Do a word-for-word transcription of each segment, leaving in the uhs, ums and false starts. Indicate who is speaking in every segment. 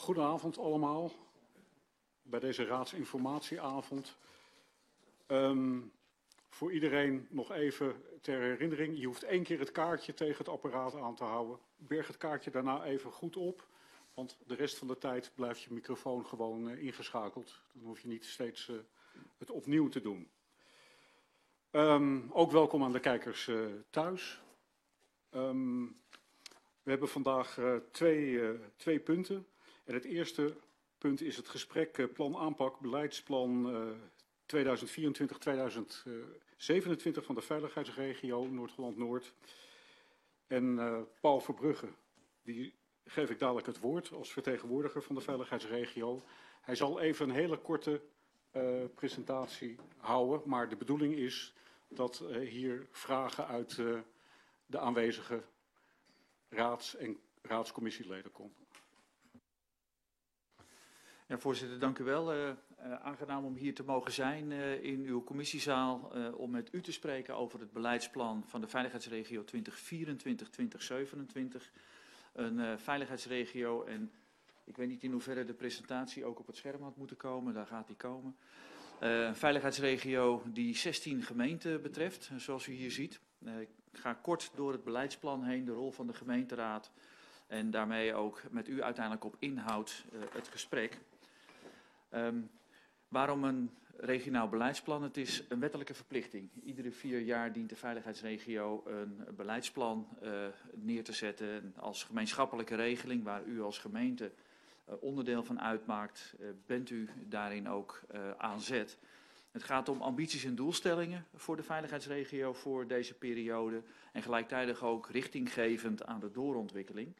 Speaker 1: Goedenavond allemaal bij deze raadsinformatieavond. Um, voor iedereen nog even ter herinnering, je hoeft één keer het kaartje tegen het apparaat aan te houden. Berg het kaartje daarna even goed op, want de rest van de tijd blijft je microfoon gewoon uh, ingeschakeld. Dan hoef je niet steeds uh, het opnieuw te doen. Um, ook welkom aan de kijkers uh, thuis. Um, we hebben vandaag uh, twee, uh, twee punten. En het eerste punt is het gesprek uh, plan aanpak beleidsplan uh, tweeduizend vierentwintig tot tweeduizend zevenentwintig van de veiligheidsregio Noord-Holland-Noord. En uh, Paul Verbrugge, die geef ik dadelijk het woord als vertegenwoordiger van de veiligheidsregio. Hij zal even een hele korte uh, presentatie houden, maar de bedoeling is dat uh, hier vragen uit uh, de aanwezige raads- en raadscommissieleden komen.
Speaker 2: Ja, voorzitter, dank u wel. Uh, uh, aangenaam om hier te mogen zijn uh, in uw commissiezaal uh, om met u te spreken over het beleidsplan van de veiligheidsregio twintig vierentwintig tot twintig zevenentwintig. Een uh, veiligheidsregio, en ik weet niet in hoeverre de presentatie ook op het scherm had moeten komen, daar gaat die komen. Uh, een veiligheidsregio die zestien gemeenten betreft, zoals u hier ziet. Uh, ik ga kort door het beleidsplan heen, de rol van de gemeenteraad en daarmee ook met u uiteindelijk op inhoud uh, het gesprek. Um, waarom een regionaal beleidsplan? Het is een wettelijke verplichting. Iedere vier jaar dient de veiligheidsregio een beleidsplan uh, neer te zetten als gemeenschappelijke regeling waar u als gemeente uh, onderdeel van uitmaakt. Uh, bent u daarin ook uh, aan zet. Het gaat om ambities en doelstellingen voor de veiligheidsregio voor deze periode en gelijktijdig ook richtinggevend aan de doorontwikkeling.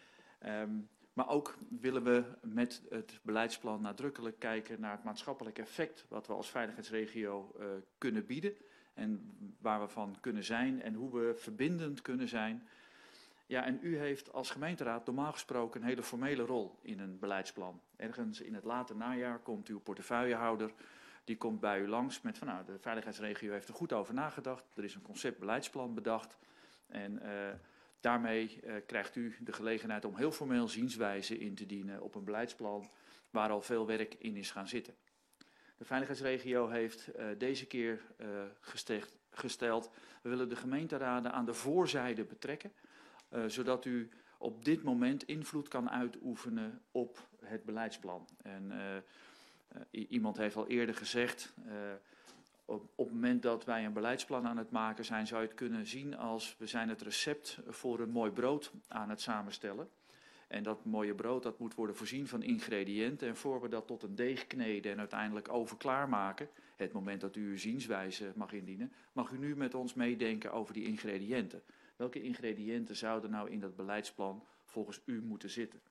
Speaker 2: Um, Maar ook willen we met het beleidsplan nadrukkelijk kijken naar het maatschappelijk effect wat we als veiligheidsregio uh, kunnen bieden en waar we van kunnen zijn en hoe we verbindend kunnen zijn. Ja, en u heeft als gemeenteraad normaal gesproken een hele formele rol in een beleidsplan. Ergens in het late najaar komt uw portefeuillehouder, die komt bij u langs met van nou, de veiligheidsregio heeft er goed over nagedacht, er is een concept beleidsplan bedacht en uh, daarmee uh, krijgt u de gelegenheid om heel formeel zienswijze in te dienen op een beleidsplan waar al veel werk in is gaan zitten. De veiligheidsregio heeft uh, deze keer uh, gesteld, gesteld, we willen de gemeenteraden aan de voorzijde betrekken, uh, zodat u op dit moment invloed kan uitoefenen op het beleidsplan. En uh, uh, iemand heeft al eerder gezegd, uh, Op, op het moment dat wij een beleidsplan aan het maken zijn, zou je het kunnen zien als we zijn het recept voor een mooi brood aan het samenstellen. En dat mooie brood dat moet worden voorzien van ingrediënten. En voor we dat tot een deeg kneden en uiteindelijk overklaar maken, het moment dat u uw zienswijze mag indienen, mag u nu met ons meedenken over die ingrediënten. Welke ingrediënten zouden nou in dat beleidsplan volgens u moeten zitten?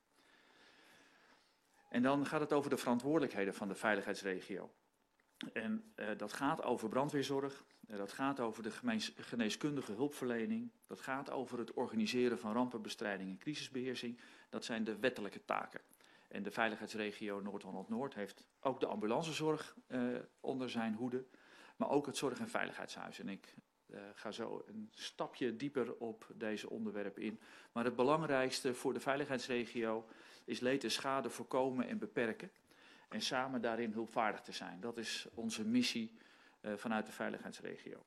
Speaker 2: En dan gaat het over de verantwoordelijkheden van de veiligheidsregio. En uh, dat gaat over brandweerzorg, uh, dat gaat over de gemeens- geneeskundige hulpverlening, dat gaat over het organiseren van rampenbestrijding en crisisbeheersing. Dat zijn de wettelijke taken. En de veiligheidsregio Noord-Holland-Noord heeft ook de ambulancezorg uh, onder zijn hoede, maar ook het zorg- en veiligheidshuis. En ik uh, ga zo een stapje dieper op deze onderwerpen in. Maar het belangrijkste voor de veiligheidsregio is leed en schade voorkomen en beperken. En samen daarin hulpvaardig te zijn. Dat is onze missie uh, vanuit de veiligheidsregio.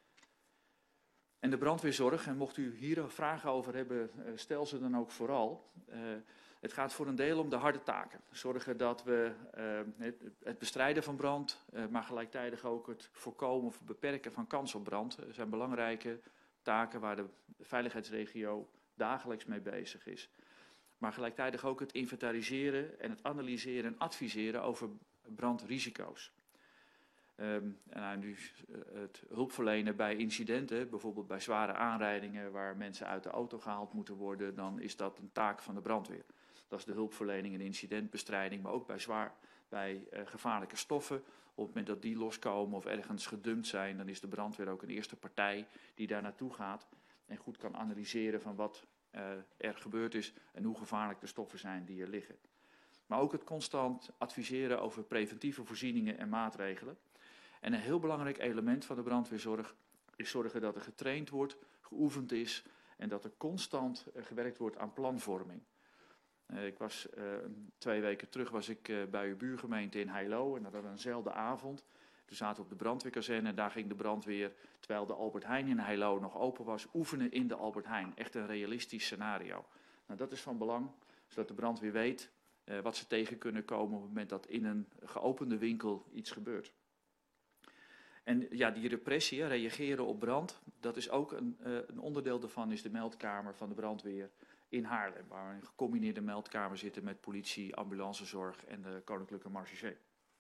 Speaker 2: En de brandweerzorg, en mocht u hier vragen over hebben, uh, stel ze dan ook vooral. Uh, het gaat voor een deel om de harde taken. Zorgen dat we uh, het, het bestrijden van brand, uh, maar gelijktijdig ook het voorkomen of beperken van kans op brand. Uh, zijn belangrijke taken waar de veiligheidsregio dagelijks mee bezig is. Maar gelijktijdig ook het inventariseren en het analyseren en adviseren over brandrisico's. Um, en nou, nu het hulpverlenen bij incidenten, bijvoorbeeld bij zware aanrijdingen waar mensen uit de auto gehaald moeten worden, dan is dat een taak van de brandweer. Dat is de hulpverlening en incidentbestrijding, maar ook bij, zwaar, bij uh, gevaarlijke stoffen. Op het moment dat die loskomen of ergens gedumpt zijn, dan is de brandweer ook een eerste partij die daar naartoe gaat en goed kan analyseren van wat Uh, er gebeurd is en hoe gevaarlijk de stoffen zijn die er liggen. Maar ook het constant adviseren over preventieve voorzieningen en maatregelen. En een heel belangrijk element van de brandweerzorg is zorgen dat er getraind wordt, geoefend is en dat er constant uh, gewerkt wordt aan planvorming. Uh, ik was uh, twee weken terug was ik uh, bij uw buurgemeente in Heilo en dat was eenzelfde avond. Toen zaten we op de brandweerkazerne en daar ging de brandweer, terwijl de Albert Heijn in Heilo nog open was, oefenen in de Albert Heijn. Echt een realistisch scenario. Nou, dat is van belang, zodat de brandweer weet uh, wat ze tegen kunnen komen op het moment dat in een geopende winkel iets gebeurt. En ja, die repressie, reageren op brand, dat is ook een, uh, een onderdeel daarvan is de meldkamer van de brandweer in Haarlem, waar we een gecombineerde meldkamer zitten met politie, ambulancezorg en de Koninklijke Marechaussee.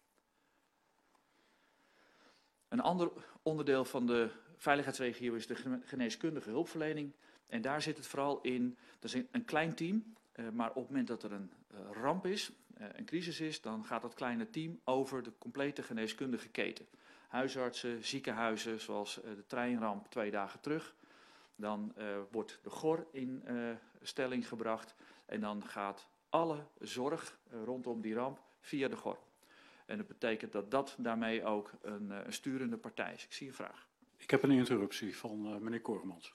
Speaker 2: Een ander onderdeel van de veiligheidsregio is de geneeskundige hulpverlening. En daar zit het vooral in, dat is een klein team, uh, maar op het moment dat er een uh, ramp is, uh, een crisis is, dan gaat dat kleine team over de complete geneeskundige keten. Huisartsen, ziekenhuizen, zoals uh, de treinramp twee dagen terug. Dan uh, wordt de G O R in uh, stelling gebracht en dan gaat alle zorg uh, rondom die ramp via de G O R. En dat betekent dat dat daarmee ook een, uh, een sturende partij is. Ik zie een vraag.
Speaker 1: Ik heb een interruptie van uh, meneer Koremans.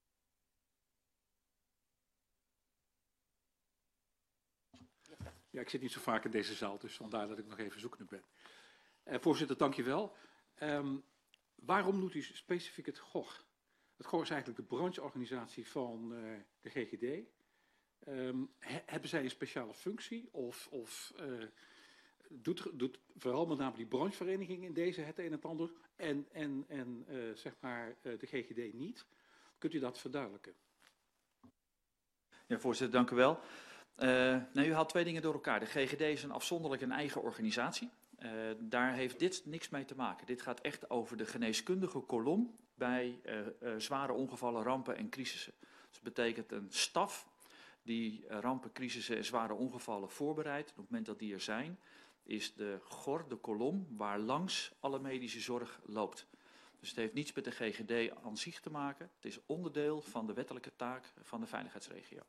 Speaker 3: Ja, ik zit niet zo vaak in deze zaal, dus vandaar dat ik nog even zoekende ben. Uh, voorzitter, dank je wel. Um, waarom noemt u specifiek het G O R? Het G O R is eigenlijk de brancheorganisatie van uh, de G G D. Um, he, hebben zij een speciale functie of, of uh, doet, doet vooral met name die branchevereniging in deze het een en het ander en, en, en uh, zeg maar uh, de G G D niet? Kunt u dat verduidelijken?
Speaker 2: Ja, voorzitter, dank u wel. Uh, nou, u haalt twee dingen door elkaar. De G G D is een afzonderlijk een eigen organisatie. Uh, daar heeft dit niks mee te maken. Dit gaat echt over de geneeskundige kolom bij uh, uh, zware ongevallen, rampen en crisissen. Dus dat betekent een staf die uh, rampen, crisissen en zware ongevallen voorbereidt. Op het moment dat die er zijn, is de G O R de kolom waar langs alle medische zorg loopt. Dus het heeft niets met de G G D aan zich te maken. Het is onderdeel van de wettelijke taak van de veiligheidsregio.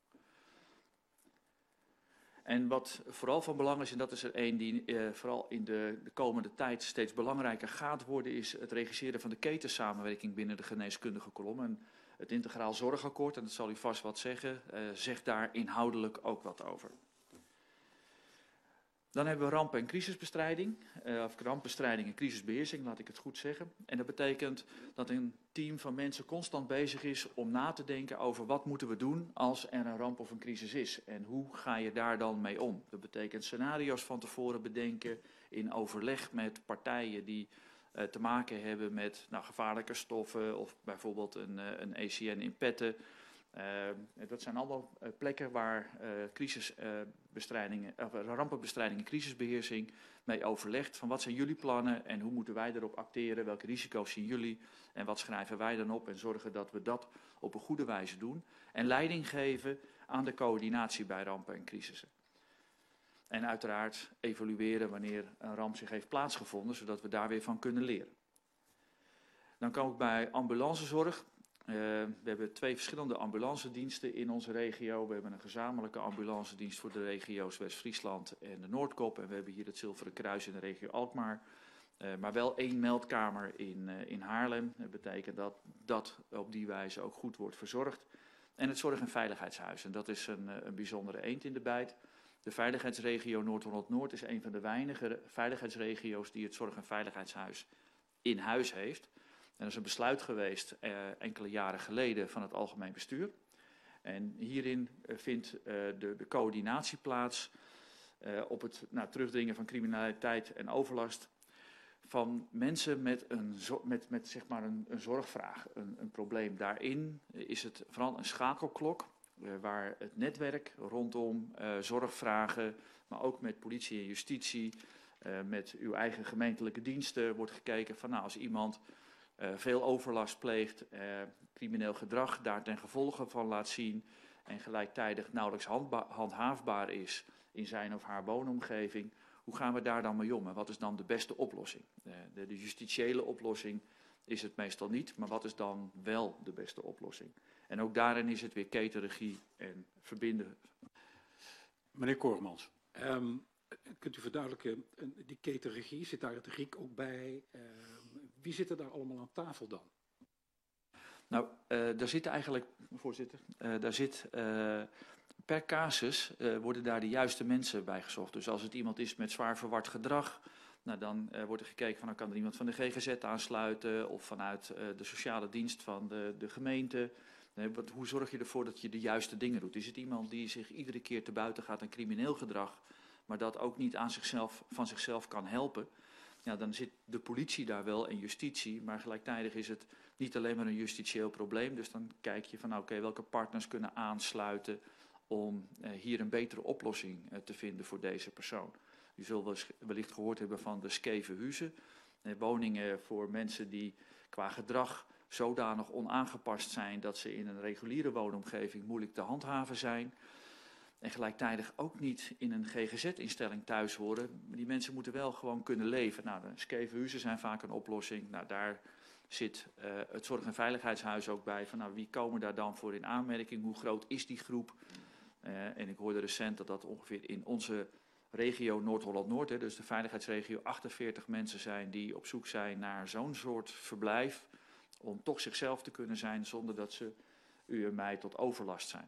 Speaker 2: En wat vooral van belang is, en dat is er één die uh, vooral in de, de komende tijd steeds belangrijker gaat worden, is het regisseren van de ketensamenwerking binnen de geneeskundige kolom. En het Integraal Zorgakkoord, en dat zal u vast wat zeggen, uh, zegt daar inhoudelijk ook wat over. Dan hebben we rampen- en crisisbestrijding, uh, of rampbestrijding en crisisbeheersing, laat ik het goed zeggen. En dat betekent dat een team van mensen constant bezig is om na te denken over wat moeten we doen als er een ramp of een crisis is. En hoe ga je daar dan mee om? Dat betekent scenario's van tevoren bedenken in overleg met partijen die uh, te maken hebben met nou, gevaarlijke stoffen of bijvoorbeeld een, uh, een E C N in petten. Uh, dat zijn allemaal uh, plekken waar uh, crisisbestrijding, uh, of rampenbestrijding en crisisbeheersing mee overlegt van wat zijn jullie plannen en hoe moeten wij erop acteren, welke risico's zien jullie en wat schrijven wij dan op en zorgen dat we dat op een goede wijze doen en leiding geven aan de coördinatie bij rampen en crisissen. En uiteraard evalueren wanneer een ramp zich heeft plaatsgevonden, zodat we daar weer van kunnen leren. Dan kom ik bij ambulancezorg. Uh, we hebben twee verschillende ambulancediensten in onze regio. We hebben een gezamenlijke ambulancedienst voor de regio's West-Friesland en de Noordkop. En we hebben hier het Zilveren Kruis in de regio Alkmaar. Uh, maar wel één meldkamer in, uh, in Haarlem. Dat betekent dat dat op die wijze ook goed wordt verzorgd. En het Zorg- en Veiligheidshuis. En dat is een, een bijzondere eend in de bijt. De veiligheidsregio Noord-Holland-Noord is een van de weinige veiligheidsregio's die het Zorg- en Veiligheidshuis in huis heeft. En dat is een besluit geweest uh, enkele jaren geleden van het algemeen bestuur. En hierin uh, vindt uh, de, de coördinatie plaats uh, op het nou, terugdringen van criminaliteit en overlast van mensen met, een, met, met zeg maar een, een zorgvraag, een, een probleem. Daarin is het vooral een schakelklok uh, waar het netwerk rondom uh, zorgvragen, maar ook met politie en justitie, uh, met uw eigen gemeentelijke diensten wordt gekeken van nou, als iemand Uh, veel overlast pleegt, uh, crimineel gedrag daar ten gevolge van laat zien en gelijktijdig nauwelijks handhaafbaar is in zijn of haar woonomgeving. Hoe gaan we daar dan mee om en wat is dan de beste oplossing? Uh, de, de justitiële oplossing is het meestal niet, maar wat is dan wel de beste oplossing? En ook daarin is het weer ketenregie en verbinden.
Speaker 1: Meneer Koremans.
Speaker 3: Um, kunt u verduidelijken, die ketenregie, zit daar het R I C ook bij? Uh, Wie zit er daar allemaal aan tafel dan?
Speaker 2: Nou, uh, daar zit eigenlijk, voorzitter, uh, daar zit uh, per casus uh, worden daar de juiste mensen bij gezocht. Dus als het iemand is met zwaar verward gedrag, nou, dan uh, wordt er gekeken van, nou, kan er iemand van de G G Z aansluiten of vanuit uh, de sociale dienst van de, de gemeente. Nee, wat, hoe zorg je ervoor dat je de juiste dingen doet? Is het iemand die zich iedere keer te buiten gaat aan crimineel gedrag, maar dat ook niet aan zichzelf, van zichzelf kan helpen? Ja, dan zit de politie daar wel en justitie, maar gelijktijdig is het niet alleen maar een justitieel probleem. Dus dan kijk je van, nou, oké, welke partners kunnen aansluiten om uh, hier een betere oplossing uh, te vinden voor deze persoon. U zult wellicht gehoord hebben van de skeve huizen. Uh, woningen voor mensen die qua gedrag zodanig onaangepast zijn dat ze in een reguliere woonomgeving moeilijk te handhaven zijn. En gelijktijdig ook niet in een G G Z-instelling thuis horen. Die mensen moeten wel gewoon kunnen leven. Nou, de skeve huizen zijn vaak een oplossing. Nou, daar zit uh, het Zorg- en Veiligheidshuis ook bij. Van, nou, wie komen daar dan voor in aanmerking? Hoe groot is die groep? Uh, en ik hoorde recent dat dat ongeveer in onze regio Noord-Holland-Noord, hè, dus de veiligheidsregio, achtenveertig mensen zijn die op zoek zijn naar zo'n soort verblijf. Om toch zichzelf te kunnen zijn zonder dat ze u en mij tot overlast zijn.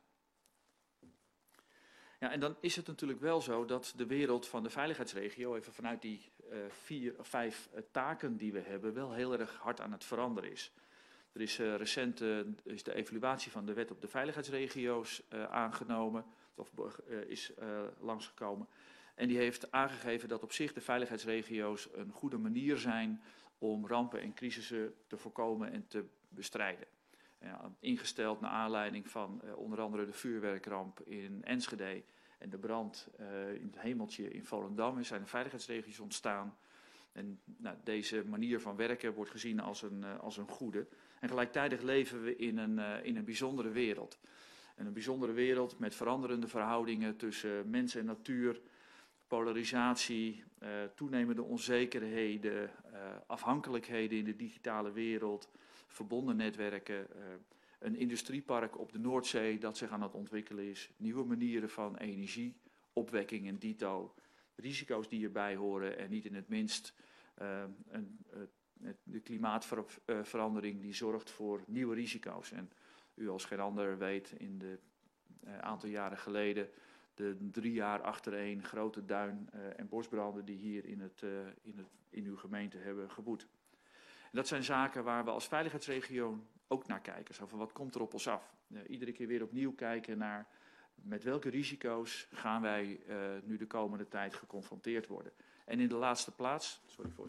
Speaker 2: Ja, en dan is het natuurlijk wel zo dat de wereld van de veiligheidsregio, even vanuit die uh, vier of vijf uh, taken die we hebben, wel heel erg hard aan het veranderen is. Er is uh, recent uh, is de evaluatie van de wet op de veiligheidsregio's uh, aangenomen, of uh, is uh, langsgekomen. En die heeft aangegeven dat op zich de veiligheidsregio's een goede manier zijn om rampen en crisissen te voorkomen en te bestrijden. Ja, ingesteld naar aanleiding van uh, onder andere de vuurwerkramp in Enschede en de brand uh, in het Hemeltje in Volendam. Er zijn de veiligheidsregio's ontstaan. En nou, deze manier van werken wordt gezien als een, uh, als een goede. En gelijktijdig leven we in een, uh, in een bijzondere wereld. En een bijzondere wereld met veranderende verhoudingen tussen mens en natuur, polarisatie, uh, toenemende onzekerheden, uh, afhankelijkheden in de digitale wereld, verbonden netwerken, uh, een industriepark op de Noordzee dat zich aan het ontwikkelen is, nieuwe manieren van energie, opwekking en dito, risico's die erbij horen en niet in het minst uh, een, uh, de klimaatverandering die zorgt voor nieuwe risico's. En u als geen ander weet, in de uh, aantal jaren geleden de drie jaar achtereen grote duin- uh, en bosbranden die hier in, het, uh, in, het, in uw gemeente hebben gewoed. En dat zijn zaken waar we als veiligheidsregio ook naar kijken. Zo van, wat komt er op ons af? Uh, iedere keer weer opnieuw kijken naar met welke risico's gaan wij uh, nu de komende tijd geconfronteerd worden. En in de laatste plaats... Sorry voor.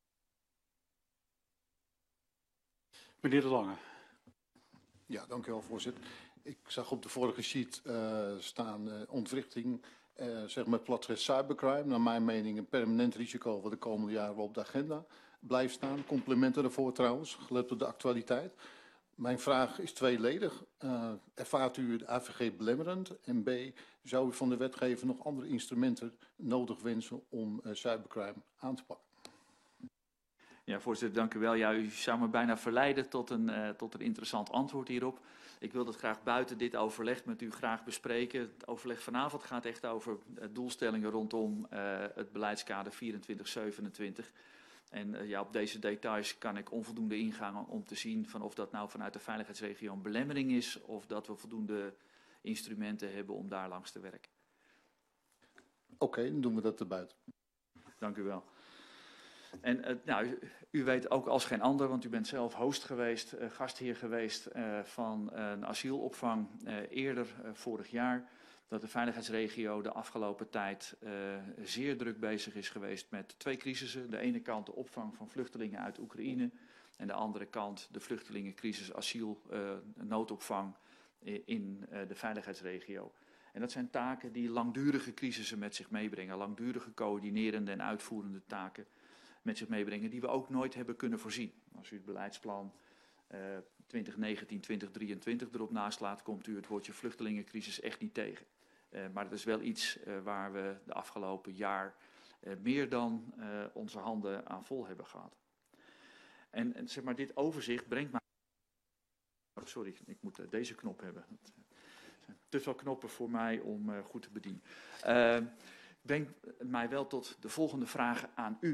Speaker 1: Meneer De Lange.
Speaker 4: Ja, dank u wel, voorzitter. Ik zag op de vorige sheet uh, staan uh, ontwrichting, uh, zeg maar platgetreft cybercrime. Naar mijn mening een permanent risico wat de komende jaren wel op de agenda blijft staan. Complimenten daarvoor trouwens, gelet op de actualiteit. Mijn vraag is tweeledig. Uh, ervaart u de A V G belemmerend? En B, zou u van de wetgever nog andere instrumenten nodig wensen om uh, cybercrime aan te pakken?
Speaker 2: Ja, voorzitter, dank u wel. Ja, u zou me bijna verleiden tot een, uh, tot een interessant antwoord hierop. Ik wil dat graag buiten dit overleg met u graag bespreken. Het overleg vanavond gaat echt over uh, doelstellingen rondom uh, het beleidskader vierentwintig zevenentwintig. En uh, ja, op deze details kan ik onvoldoende ingaan om te zien van of dat nou vanuit de veiligheidsregio een belemmering is of dat we voldoende instrumenten hebben om daar langs te werken.
Speaker 4: Oké, okay, dan doen we dat erbuiten. Dank
Speaker 2: u wel. En uh, nou, u, u weet ook als geen ander, want u bent zelf host geweest, uh, gastheer geweest uh, van uh, een asielopvang uh, eerder uh, vorig jaar, dat de veiligheidsregio de afgelopen tijd uh, zeer druk bezig is geweest met twee crisissen. De ene kant de opvang van vluchtelingen uit Oekraïne en de andere kant de vluchtelingencrisis asiel uh, noodopvang in uh, de veiligheidsregio. En dat zijn taken die langdurige crisissen met zich meebrengen, langdurige coördinerende en uitvoerende taken met zich meebrengen, die we ook nooit hebben kunnen voorzien. Als u het beleidsplan uh, twintig negentien twintig drieëntwintig erop naslaat, komt u het woordje vluchtelingencrisis echt niet tegen. Uh, maar het is wel iets uh, waar we de afgelopen jaar uh, meer dan uh, onze handen aan vol hebben gehad. En, en zeg maar, dit overzicht brengt mij... Oh, sorry, ik moet uh, deze knop hebben. Er zijn te veel knoppen voor mij om uh, goed te bedienen. Uh, brengt mij wel tot de volgende vragen aan u.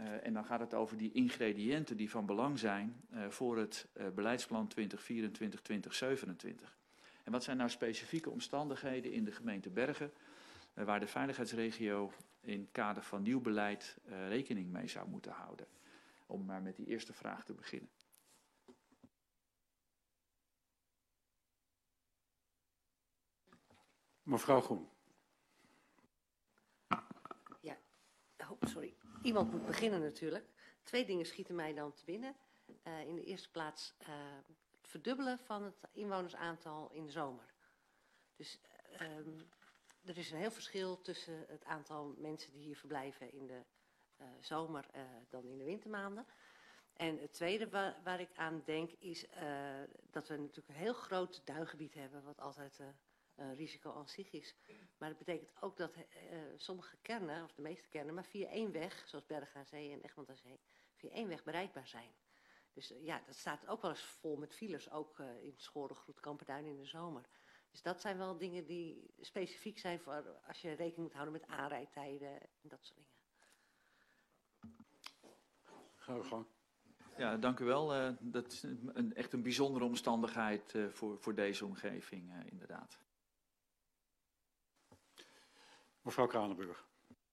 Speaker 2: Uh, en dan gaat het over die ingrediënten die van belang zijn uh, voor het uh, beleidsplan twintig vierentwintig tot twintig zevenentwintig. En wat zijn nou specifieke omstandigheden in de gemeente Bergen uh, waar de veiligheidsregio in het kader van nieuw beleid uh, rekening mee zou moeten houden? Om maar met die eerste vraag te beginnen.
Speaker 1: Mevrouw Groen.
Speaker 5: Ja, oh, sorry. Iemand moet beginnen natuurlijk. Twee dingen schieten mij dan te binnen. Uh, in de eerste plaats uh, het verdubbelen van het inwonersaantal in de zomer. Dus uh, um, er is een heel verschil tussen het aantal mensen die hier verblijven in de uh, zomer uh, dan in de wintermaanden. En het tweede waar, waar ik aan denk is uh, dat we natuurlijk een heel groot duingebied hebben, wat altijd uh, een risico aan zich is. Maar dat betekent ook dat uh, sommige kernen, of de meeste kernen, maar via één weg, zoals Bergen aan Zee en Egmond aan Zee, via één weg bereikbaar zijn. Dus uh, ja, dat staat ook wel eens vol met files, ook uh, in Schoren, Groet, Kamperduin in de zomer. Dus dat zijn wel dingen die specifiek zijn voor als je rekening moet houden met aanrijdtijden en dat soort dingen.
Speaker 1: Ga we gang.
Speaker 2: Ja, dank u wel. Uh, dat is een, echt een bijzondere omstandigheid uh, voor, voor deze omgeving, uh, inderdaad.
Speaker 1: Mevrouw Kranenburg.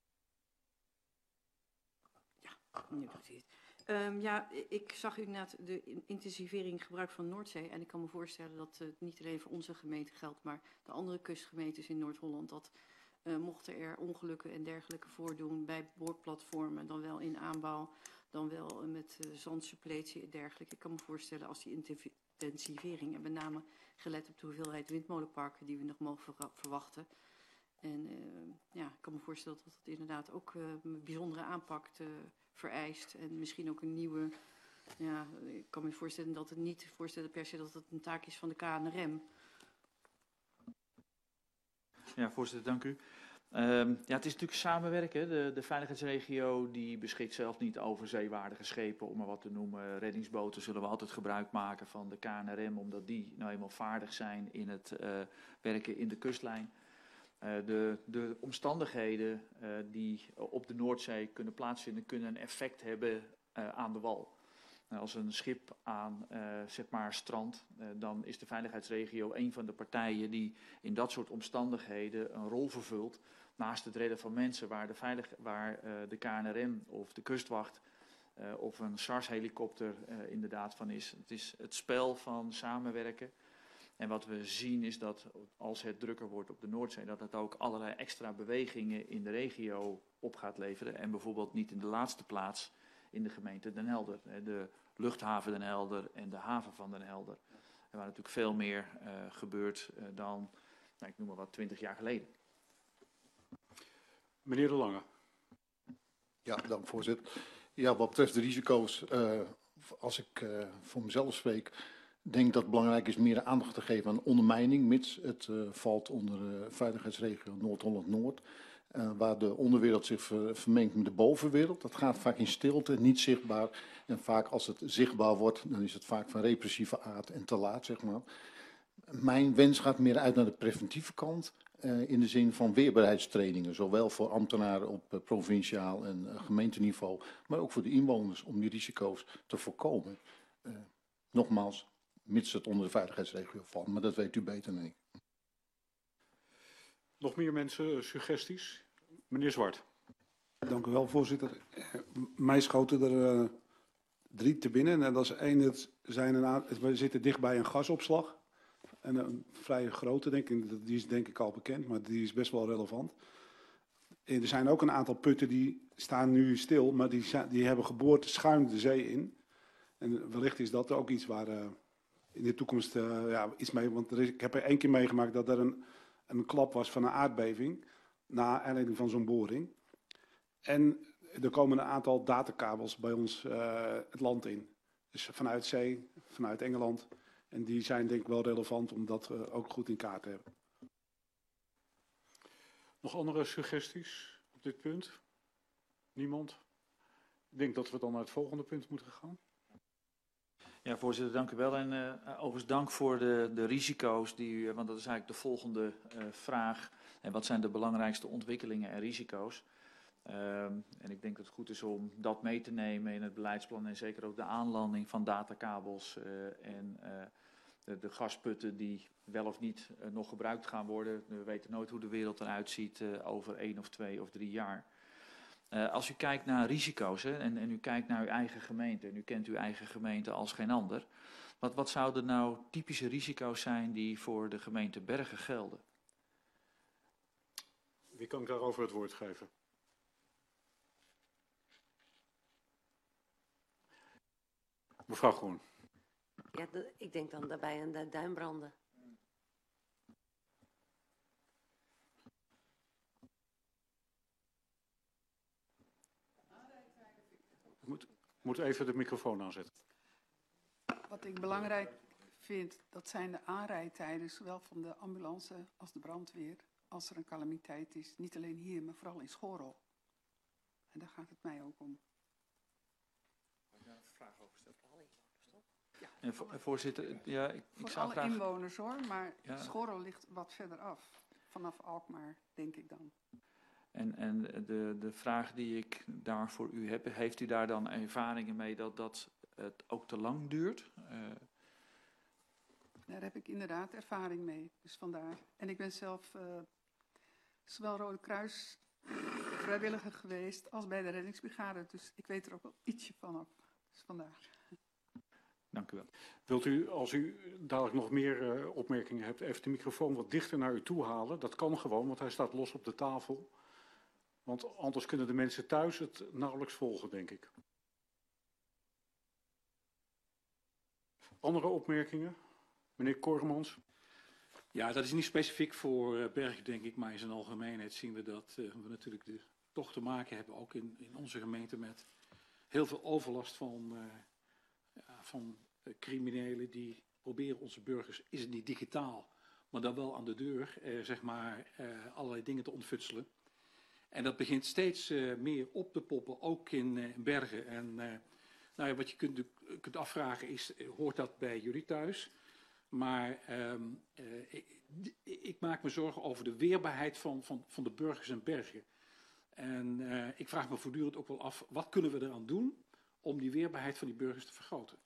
Speaker 6: Ja, nu doet u het. Um, ja, ik zag inderdaad de intensivering gebruik van Noordzee. En ik kan me voorstellen dat het niet alleen voor onze gemeente geldt, maar de andere kustgemeentes in Noord-Holland. Dat uh, mochten er ongelukken en dergelijke voordoen bij boorplatformen, dan wel in aanbouw, dan wel uh, met uh, zandsuppletie en dergelijke. Ik kan me voorstellen als die intensivering, en met name gelet op de hoeveelheid windmolenparken die we nog mogen ver verwachten. En uh, ja, ik kan me voorstellen dat het inderdaad ook uh, een bijzondere aanpak uh, vereist. En misschien ook een nieuwe, ja, ik kan me voorstellen dat het niet voorstellen per se dat het een taak is van de K N R M.
Speaker 2: Ja, voorzitter, dank u. Um, ja, het is natuurlijk samenwerken. De, de veiligheidsregio die beschikt zelf niet over zeewaardige schepen, om maar wat te noemen. Reddingsboten zullen we altijd gebruik maken van de K N R M, omdat die nou eenmaal vaardig zijn in het uh, werken in de kustlijn. Uh, de, de omstandigheden uh, die op de Noordzee kunnen plaatsvinden, kunnen een effect hebben uh, aan de wal. Uh, als een schip aan uh, zeg maar strand, uh, dan is de veiligheidsregio een van de partijen die in dat soort omstandigheden een rol vervult. Naast het redden van mensen waar de, veilig, waar, uh, de K N R M of de kustwacht uh, of een SARS-helikopter uh, inderdaad van is. Het is het spel van samenwerken. En wat we zien is dat als het drukker wordt op de Noordzee, dat het ook allerlei extra bewegingen in de regio op gaat leveren. En bijvoorbeeld niet in de laatste plaats in de gemeente Den Helder. De luchthaven Den Helder en de haven van Den Helder. Er waar natuurlijk veel meer uh, gebeurt uh, dan, nou, ik noem maar wat, twintig jaar geleden.
Speaker 1: Meneer De Lange.
Speaker 4: Ja, dank voorzitter. Ja, wat betreft de risico's, uh, als ik uh, voor mezelf spreek, denk dat het belangrijk is meer aandacht te geven aan ondermijning, mits het uh, valt onder de veiligheidsregio Noord-Holland-Noord, uh, waar de onderwereld zich ver, vermengt met de bovenwereld. Dat gaat vaak in stilte, niet zichtbaar. En vaak als het zichtbaar wordt, dan is het vaak van repressieve aard en te laat, zeg maar. Mijn wens gaat meer uit naar de preventieve kant, uh, in de zin van weerbaarheidstrainingen, zowel voor ambtenaren op uh, provinciaal en uh, gemeenteniveau, maar ook voor de inwoners om die risico's te voorkomen. Uh, nogmaals, mits het onder de veiligheidsregio valt, maar dat weet u beter dan ik.
Speaker 1: Nog meer mensen, suggesties? Meneer Zwart.
Speaker 7: Dank u wel, voorzitter. Mij schoten er uh, drie te binnen. En dat is één, het zijn een we zitten dicht bij een gasopslag. En een vrij grote, denk ik. Die is denk ik al bekend, maar die is best wel relevant. En er zijn ook een aantal putten die staan nu stil, maar die, die hebben geboord schuin de zee in. En wellicht is dat ook iets waar uh, in de toekomst uh, ja, iets mee... Want er is, ik heb er één keer meegemaakt dat er een, een klap was van een aardbeving na aanleiding van zo'n boring. En er komen een aantal datakabels bij ons uh, het land in. Dus vanuit zee, vanuit Engeland. En die zijn denk ik wel relevant om dat uh, ook goed in kaart te hebben.
Speaker 1: Nog andere suggesties op dit punt? Niemand? Ik denk dat we dan naar het volgende punt moeten gaan.
Speaker 2: Ja, voorzitter, dank u wel. En uh, overigens dank voor de, de risico's, die u, want dat is eigenlijk de volgende uh, vraag. En wat zijn de belangrijkste ontwikkelingen en risico's? Um, en ik denk dat het goed is om dat mee te nemen in het beleidsplan en zeker ook de aanlanding van datakabels uh, en uh, de, de gasputten die wel of niet uh, nog gebruikt gaan worden. We weten nooit hoe de wereld eruit ziet uh, over één of twee of drie jaar. Uh, als u kijkt naar risico's hè, en, en u kijkt naar uw eigen gemeente en u kent uw eigen gemeente als geen ander. Wat, wat zouden nou typische risico's zijn die voor de gemeente Bergen gelden?
Speaker 1: Wie kan ik daarover het woord geven? Mevrouw Groen.
Speaker 5: Ja, de, ik denk dan daarbij aan de duinbranden.
Speaker 1: Ik moet, moet even de microfoon aanzetten.
Speaker 8: Wat ik belangrijk vind, dat zijn de aanrijdtijden, zowel van de ambulance als de brandweer, als er een calamiteit is. Niet alleen hier, maar vooral in Schorrel. En daar gaat het mij ook om.
Speaker 2: Ja, en vo voorzitter, ja, ik,
Speaker 8: voor
Speaker 2: ik zou
Speaker 8: alle
Speaker 2: graag...
Speaker 8: inwoners hoor, maar
Speaker 2: ja.
Speaker 8: Schorrel ligt wat verder af. Vanaf Alkmaar, denk ik dan.
Speaker 2: En, en de, de vraag die ik daar voor u heb, heeft u daar dan ervaringen mee dat dat het ook te lang duurt? Uh...
Speaker 8: Daar heb ik inderdaad ervaring mee, dus vandaar. En ik ben zelf uh, zowel Rode Kruis vrijwilliger geweest als bij de reddingsbrigade, dus ik weet er ook wel ietsje van op. Dus vandaar.
Speaker 2: Dank u wel.
Speaker 1: Wilt u, als u dadelijk nog meer uh, opmerkingen hebt, even de microfoon wat dichter naar u toe halen? Dat kan gewoon, want hij staat los op de tafel. Want anders kunnen de mensen thuis het nauwelijks volgen, denk ik. Andere opmerkingen? Meneer Koremans.
Speaker 3: Ja, dat is niet specifiek voor uh, Bergen, denk ik, maar in zijn algemeenheid zien we dat uh, we natuurlijk de, toch te maken hebben, ook in, in onze gemeente, met heel veel overlast van, uh, ja, van uh, criminelen die proberen onze burgers, is het niet digitaal, maar dan wel aan de deur, uh, zeg maar, uh, allerlei dingen te ontfutselen. En dat begint steeds uh, meer op te poppen, ook in, uh, in Bergen. En uh, nou ja, wat je kunt, kunt afvragen is, hoort dat bij jullie thuis? Maar um, uh, ik, ik maak me zorgen over de weerbaarheid van, van, van de burgers in Bergen. En uh, ik vraag me voortdurend ook wel af, wat kunnen we eraan doen om die weerbaarheid van die burgers te vergroten?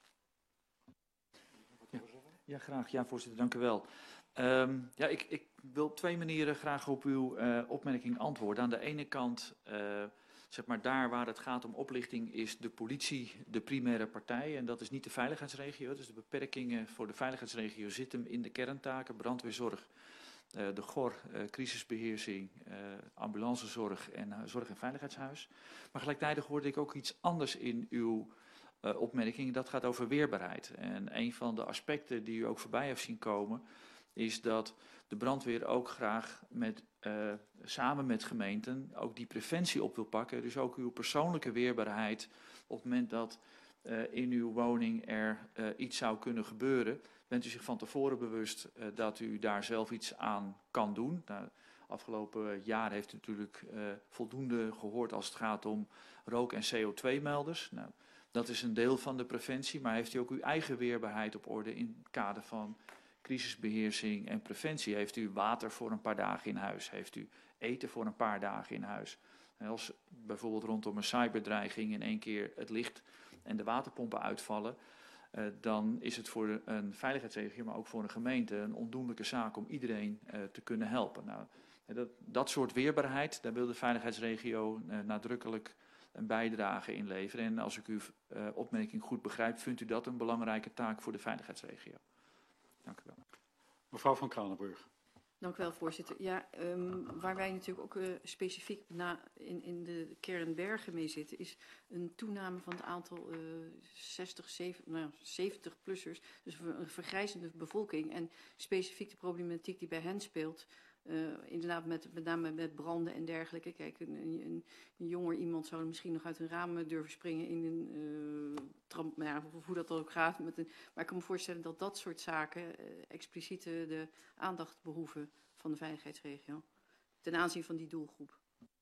Speaker 2: Ja, ja graag. Ja, voorzitter, dank u wel. Um, ja, ik, ik wil op twee manieren graag op uw uh, opmerking antwoorden. Aan de ene kant, uh, zeg maar daar waar het gaat om oplichting, is de politie de primaire partij. En dat is niet de veiligheidsregio. Dus de beperkingen voor de veiligheidsregio zitten in de kerntaken, brandweerzorg, uh, de G O R, uh, crisisbeheersing, uh, ambulancezorg en uh, zorg- en veiligheidshuis. Maar gelijktijdig hoorde ik ook iets anders in uw uh, opmerking. Dat gaat over weerbaarheid. En een van de aspecten die u ook voorbij heeft zien komen, is dat de brandweer ook graag met, uh, samen met gemeenten ook die preventie op wil pakken. Dus ook uw persoonlijke weerbaarheid op het moment dat uh, in uw woning er uh, iets zou kunnen gebeuren. Bent u zich van tevoren bewust uh, dat u daar zelf iets aan kan doen? Nou, afgelopen jaar heeft u natuurlijk uh, voldoende gehoord als het gaat om rook- en C O twee melders. Nou, dat is een deel van de preventie, maar heeft u ook uw eigen weerbaarheid op orde in het kader van crisisbeheersing en preventie? Heeft u water voor een paar dagen in huis? Heeft u eten voor een paar dagen in huis? En als bijvoorbeeld rondom een cyberdreiging in één keer het licht en de waterpompen uitvallen, uh, dan is het voor een veiligheidsregio, maar ook voor een gemeente, een ondoenlijke zaak om iedereen uh, te kunnen helpen. Nou, dat, dat soort weerbaarheid, daar wil de veiligheidsregio uh, nadrukkelijk een bijdrage in leveren. En als ik uw uh, opmerking goed begrijp, vindt u dat een belangrijke taak voor de veiligheidsregio? Dank u wel.
Speaker 1: Mevrouw van Kranenburg.
Speaker 6: Dank u wel, voorzitter. Ja, um, waar wij natuurlijk ook uh, specifiek na, in, in de kern Bergen mee zitten, is een toename van het aantal uh, zestig, zeventig, nou, zeventig-plussers. Dus een vergrijzende bevolking. En specifiek de problematiek die bij hen speelt, Uh, inderdaad met, met name met branden en dergelijke. Kijk, een, een, een jonger iemand zou misschien nog uit een raam durven springen in een uh, tram, nou ja, hoe dat dan ook gaat. Met een, maar ik kan me voorstellen dat dat soort zaken uh, expliciet uh, de aandacht behoeven van de veiligheidsregio ten aanzien van die doelgroep.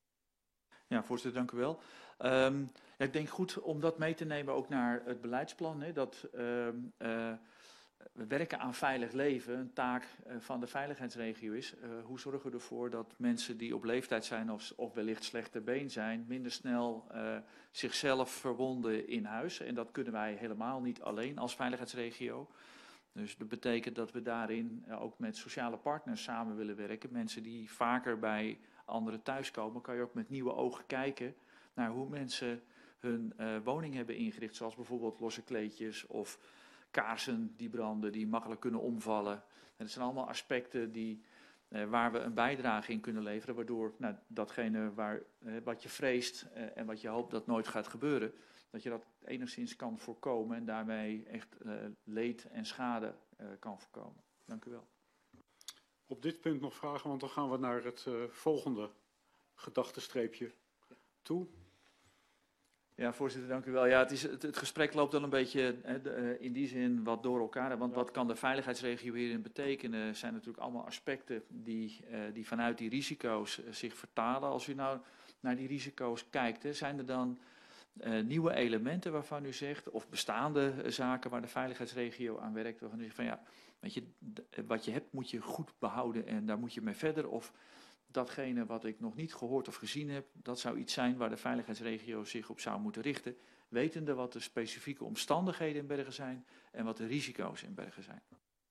Speaker 2: Ja, voorzitter, dank u wel. Um, ja, ik denk goed om dat mee te nemen ook naar het beleidsplan. Hè, dat um, uh, we werken aan veilig leven, een taak uh, van de veiligheidsregio is. Uh, hoe zorgen we ervoor dat mensen die op leeftijd zijn of, of wellicht slechter been zijn, minder snel uh, zichzelf verwonden in huis. En dat kunnen wij helemaal niet alleen als veiligheidsregio. Dus dat betekent dat we daarin uh, ook met sociale partners samen willen werken. Mensen die vaker bij anderen thuiskomen, kan je ook met nieuwe ogen kijken naar hoe mensen hun uh, woning hebben ingericht. Zoals bijvoorbeeld losse kleedjes of kaarsen die branden, die makkelijk kunnen omvallen. En dat zijn allemaal aspecten die, uh, waar we een bijdrage in kunnen leveren, waardoor nou, datgene waar, uh, wat je vreest uh, en wat je hoopt dat nooit gaat gebeuren, dat je dat enigszins kan voorkomen en daarmee echt uh, leed en schade uh, kan voorkomen. Dank u wel.
Speaker 1: Op dit punt nog vragen, want dan gaan we naar het uh, volgende gedachtenstreepje toe.
Speaker 2: Ja, voorzitter, dank u wel. Ja, het, is, het, het gesprek loopt dan een beetje hè, de, uh, in die zin wat door elkaar. Want wat kan de veiligheidsregio hierin betekenen? Zijn natuurlijk allemaal aspecten die, uh, die vanuit die risico's uh, zich vertalen. Als u nou naar die risico's kijkt, hè, zijn er dan uh, nieuwe elementen waarvan u zegt, of bestaande uh, zaken waar de veiligheidsregio aan werkt, waarvan u zegt van ja, weet je, wat je hebt moet je goed behouden en daar moet je mee verder. Of datgene wat ik nog niet gehoord of gezien heb, dat zou iets zijn waar de veiligheidsregio zich op zou moeten richten, wetende wat de specifieke omstandigheden in Bergen zijn en wat de risico's in Bergen zijn.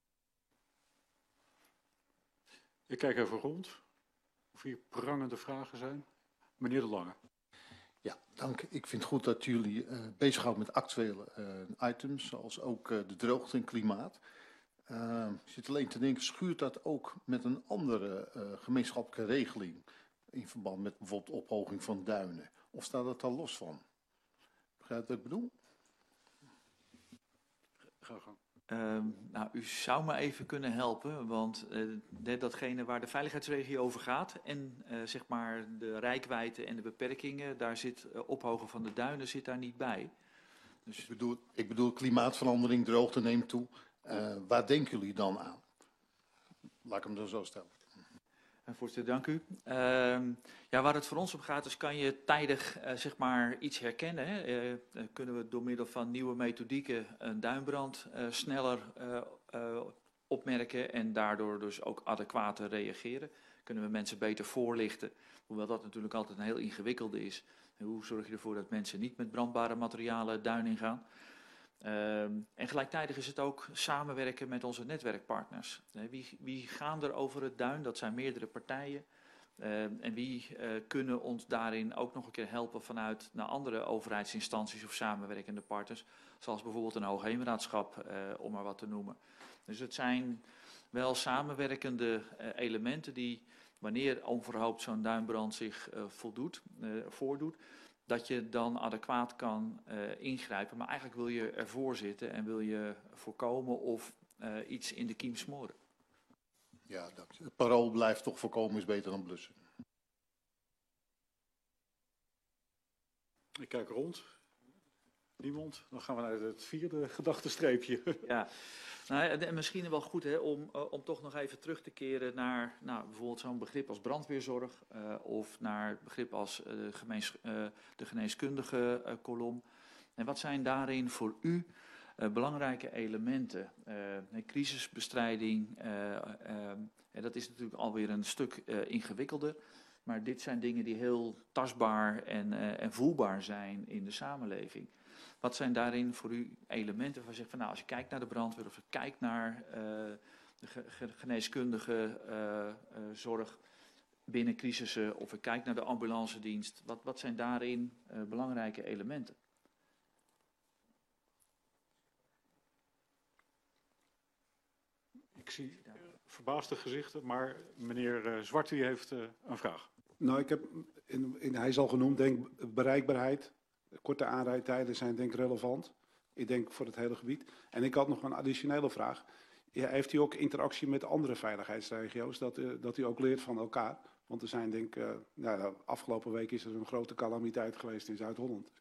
Speaker 1: Ik kijk even rond of hier prangende vragen zijn. Meneer De Lange.
Speaker 4: Ja, dank. Ik vind het goed dat jullie uh, bezighouden met actuele uh, items, zoals ook uh, de droogte en klimaat. Uh, ik zit alleen te denken, schuurt dat ook met een andere uh, gemeenschappelijke regeling in verband met bijvoorbeeld ophoging van duinen? Of staat dat daar los van? Begrijp je wat ik bedoel?
Speaker 1: Ga gang.
Speaker 2: Uh, nou, u zou me even kunnen helpen, want uh, datgene waar de veiligheidsregio over gaat en uh, zeg maar de reikwijdte en de beperkingen, daar zit uh, ophogen van de duinen zit daar niet bij. Dus...
Speaker 4: Ik bedoel, ik bedoel klimaatverandering, droogte neemt toe. Uh, waar denken jullie dan aan? Laat ik hem dan zo stellen.
Speaker 2: Voorzitter, dank u. Uh, ja, waar het voor ons om gaat is, kan je tijdig uh, zeg maar iets herkennen. Hè? Uh, kunnen we door middel van nieuwe methodieken een duinbrand uh, sneller uh, uh, opmerken en daardoor dus ook adequater reageren. Kunnen we mensen beter voorlichten, hoewel dat natuurlijk altijd een heel ingewikkelde is. En hoe zorg je ervoor dat mensen niet met brandbare materialen duin ingaan? Uh, en gelijktijdig is het ook samenwerken met onze netwerkpartners. Uh, wie, wie gaan er over het duin? Dat zijn meerdere partijen. Uh, en wie uh, kunnen ons daarin ook nog een keer helpen vanuit naar andere overheidsinstanties of samenwerkende partners. Zoals bijvoorbeeld een hoogheemraadschap, uh, om maar wat te noemen. Dus het zijn wel samenwerkende uh, elementen die, wanneer onverhoopt zo'n duinbrand zich uh, voldoet, uh, voordoet, dat je dan adequaat kan uh, ingrijpen. Maar eigenlijk wil je ervoor zitten en wil je voorkomen of uh, iets in de kiem smoren.
Speaker 4: Ja, dank je. Het parool blijft toch voorkomen is beter dan blussen.
Speaker 1: Ik kijk rond. Niemand? Dan gaan we naar het vierde gedachtenstreepje.
Speaker 2: Ja, nou, en misschien wel goed hè, om, uh, om toch nog even terug te keren naar nou, bijvoorbeeld zo'n begrip als brandweerzorg uh, of naar het begrip als uh, gemeens, uh, de geneeskundige uh, kolom. En wat zijn daarin voor u uh, belangrijke elementen? Uh, crisisbestrijding, uh, uh, ja, dat is natuurlijk alweer een stuk uh, ingewikkelder. Maar dit zijn dingen die heel tastbaar en, uh, en voelbaar zijn in de samenleving. Wat zijn daarin voor u elementen waar je zegt van nou, als je kijkt naar de brandweer of je kijkt naar uh, de ge geneeskundige uh, uh, zorg binnen crisissen of je kijkt naar de ambulancedienst, wat, wat zijn daarin uh, belangrijke elementen?
Speaker 1: Ik zie verbaasde gezichten, maar meneer uh, Zwart die heeft uh, een vraag.
Speaker 7: Nou, ik heb, in, in, hij is al genoemd, denk bereikbaarheid. Korte aanrijdtijden zijn denk ik relevant. Ik denk voor het hele gebied. En ik had nog een additionele vraag. Ja, heeft u ook interactie met andere veiligheidsregio's? Dat, uh, dat u ook leert van elkaar? Want er zijn denk ik, uh, nou, de afgelopen week is er een grote calamiteit geweest in Zuid-Holland.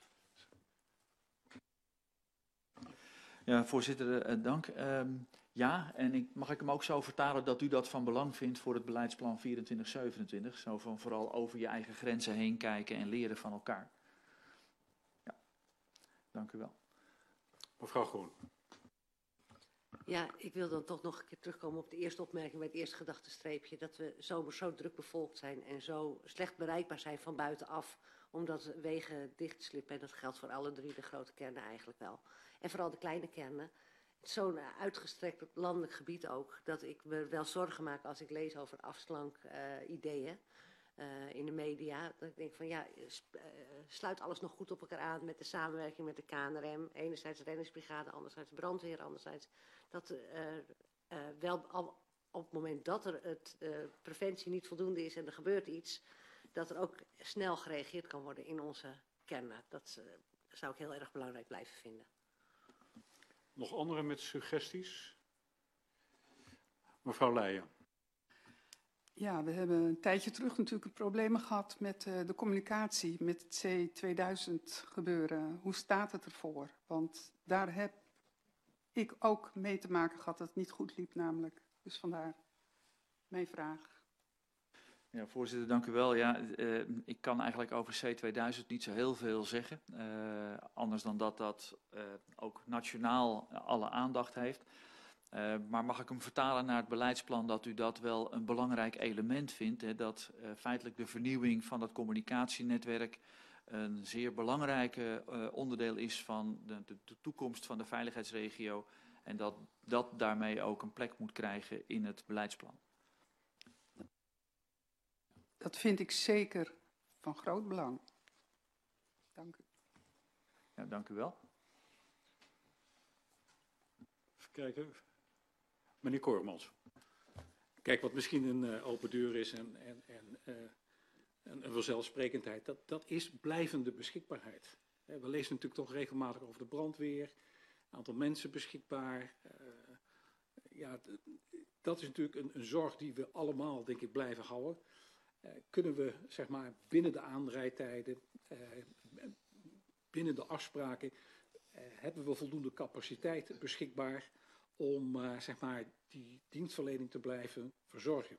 Speaker 2: Ja, voorzitter, uh, dank. Um, ja, en ik, mag ik hem ook zo vertalen dat u dat van belang vindt voor het beleidsplan vierentwintig zevenentwintig? Zo van vooral over je eigen grenzen heen kijken en leren van elkaar. Ja, dank u wel.
Speaker 1: Mevrouw Groen.
Speaker 5: Ja, ik wil dan toch nog een keer terugkomen op de eerste opmerking bij het eerste gedachtenstreepje. Dat we zomers zo druk bevolkt zijn en zo slecht bereikbaar zijn van buitenaf. Omdat wegen dichtslippen. En dat geldt voor alle drie de grote kernen eigenlijk wel. En vooral de kleine kernen. Zo'n uitgestrekt landelijk gebied ook. Dat ik me wel zorgen maak als ik lees over afslank uh, ideeën. Uh, in de media. Dat ik denk van ja, uh, sluit alles nog goed op elkaar aan met de samenwerking met de K N R M. Enerzijds de reddingsbrigade, anderzijds brandweer, anderzijds dat uh, uh, wel al op het moment dat er het uh, preventie niet voldoende is en er gebeurt iets, dat er ook snel gereageerd kan worden in onze kernen. Dat uh, zou ik heel erg belangrijk blijven vinden.
Speaker 1: Nog anderen met suggesties? Mevrouw Leijen.
Speaker 8: Ja, we hebben een tijdje terug natuurlijk problemen gehad met uh, de communicatie, met het C tweeduizend gebeuren. Hoe staat het ervoor? Want daar heb ik ook mee te maken gehad dat het niet goed liep namelijk. Dus vandaar mijn vraag.
Speaker 2: Ja, voorzitter, dank u wel. Ja, uh, ik kan eigenlijk over C tweeduizend niet zo heel veel zeggen. Uh, anders dan dat dat uh, ook nationaal alle aandacht heeft. Uh, maar mag ik hem vertalen naar het beleidsplan dat u dat wel een belangrijk element vindt. Hè, dat uh, feitelijk de vernieuwing van dat communicatienetwerk een zeer belangrijk uh, onderdeel is van de, de, de toekomst van de veiligheidsregio. En dat dat daarmee ook een plek moet krijgen in het beleidsplan.
Speaker 8: Dat vind ik zeker van groot belang. Dank u.
Speaker 2: Ja, dank u wel.
Speaker 1: Even kijken. Meneer Koormans.
Speaker 3: Kijk, wat misschien een uh, open deur is en, en, en uh, een, een vanzelfsprekendheid, dat, dat is blijvende beschikbaarheid. We lezen natuurlijk toch regelmatig over de brandweer, aantal mensen beschikbaar. Uh, ja, dat is natuurlijk een, een zorg die we allemaal, denk ik, blijven houden. Uh, kunnen we, zeg maar, binnen de aanrijdtijden, uh, binnen de afspraken, uh, hebben we voldoende capaciteit beschikbaar om, uh, zeg maar, die dienstverlening te blijven verzorgen.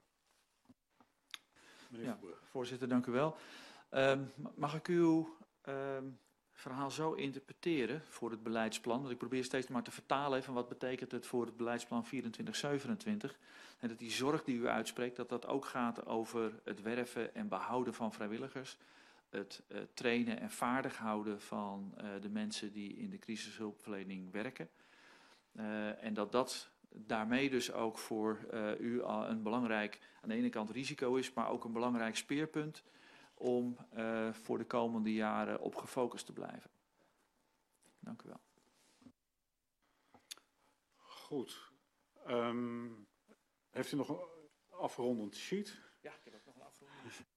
Speaker 2: Ja, voorzitter, dank u wel. Uh, mag ik uw uh, verhaal zo interpreteren voor het beleidsplan? Want ik probeer steeds maar te vertalen van wat betekent het voor het beleidsplan vierentwintig zevenentwintig. En dat die zorg die u uitspreekt, dat dat ook gaat over het werven en behouden van vrijwilligers. Het uh, trainen en vaardig houden van uh, de mensen die in de crisishulpverlening werken. Uh, en dat dat daarmee dus ook voor uh, u al een belangrijk, aan de ene kant risico is, maar ook een belangrijk speerpunt om uh, voor de komende jaren op gefocust te blijven. Dank u wel.
Speaker 1: Goed. Um, heeft u nog een afrondend sheet?
Speaker 2: Ja, ik heb ook nog een afrondend sheet.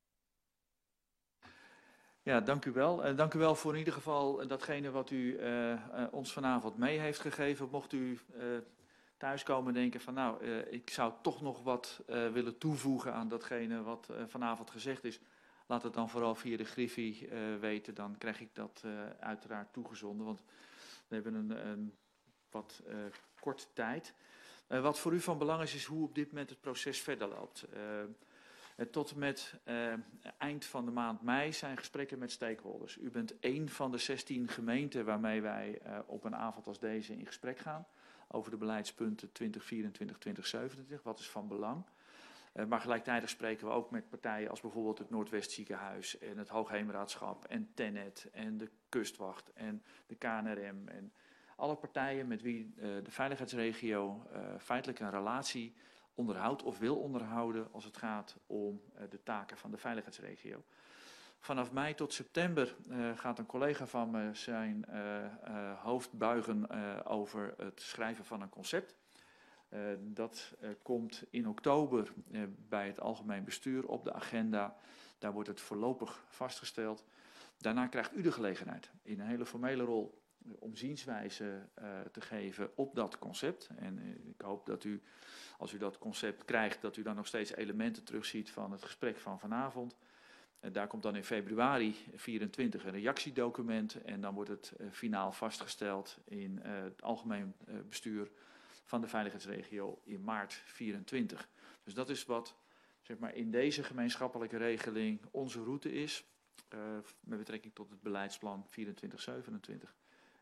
Speaker 2: Ja, dank u wel. Uh, dank u wel voor in ieder geval datgene wat u uh, uh, ons vanavond mee heeft gegeven. Mocht u uh, thuiskomen en denken van nou, uh, ik zou toch nog wat uh, willen toevoegen aan datgene wat uh, vanavond gezegd is. Laat het dan vooral via de Griffie uh, weten, dan krijg ik dat uh, uiteraard toegezonden. Want we hebben een, een wat uh, korte tijd. Uh, wat voor u van belang is, is hoe op dit moment het proces verder loopt. Uh, Tot en met uh, eind van de maand mei zijn gesprekken met stakeholders. U bent één van de zestien gemeenten waarmee wij uh, op een avond als deze in gesprek gaan. Over de beleidspunten twintig vierentwintig tot twintig zevenentwintig. Wat is van belang? Uh, maar gelijktijdig spreken we ook met partijen als bijvoorbeeld het Noordwestziekenhuis en het Hoogheemraadschap en Tennet en de Kustwacht en de K N R M. En alle partijen met wie uh, de veiligheidsregio uh, feitelijk een relatie onderhoudt of wil onderhouden als het gaat om uh, de taken van de veiligheidsregio. Vanaf mei tot september uh, gaat een collega van me zijn uh, uh, hoofd buigen uh, over het schrijven van een concept. Uh, dat uh, komt in oktober uh, bij het algemeen bestuur op de agenda. Daar wordt het voorlopig vastgesteld. Daarna krijgt u de gelegenheid in een hele formele rol om zienswijze uh, te geven op dat concept. En uh, ik hoop dat u, als u dat concept krijgt, dat u dan nog steeds elementen terugziet van het gesprek van vanavond. En daar komt dan in februari vierentwintig een reactiedocument en dan wordt het uh, finaal vastgesteld in uh, het algemeen uh, bestuur van de veiligheidsregio in maart vierentwintig. Dus dat is wat, zeg maar, in deze gemeenschappelijke regeling onze route is, uh, met betrekking tot het beleidsplan vierentwintig zevenentwintig.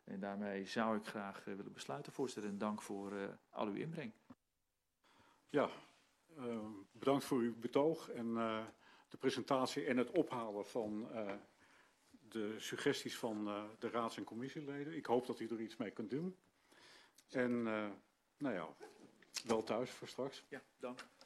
Speaker 2: En daarmee zou ik graag uh, willen besluiten, voorzitter. En dank voor uh, al uw inbreng.
Speaker 1: Ja, uh, bedankt voor uw betoog en uh, de presentatie en het ophalen van uh, de suggesties van uh, de raads- en commissieleden. Ik hoop dat u er iets mee kunt doen. En uh, nou ja, wel thuis voor straks.
Speaker 2: Ja, dank.